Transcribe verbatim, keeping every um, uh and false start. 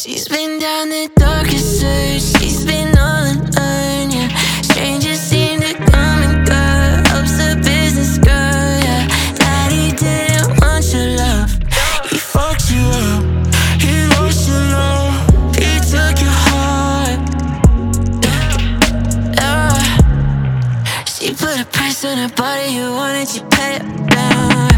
She's been down the darkest search, she's been all alone, yeah. Strangers seem to come and go, helps the business go, yeah. Daddy didn't want your love, he fucked you up, he lost your love, he took your heart, yeah. She put a price on her body, you wanted, you pay it down.